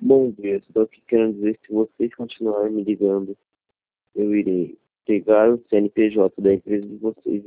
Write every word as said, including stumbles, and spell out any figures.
Bom dia, estou aqui querendo dizer que se vocês continuarem me ligando, eu irei pegar o C N P J da empresa de vocês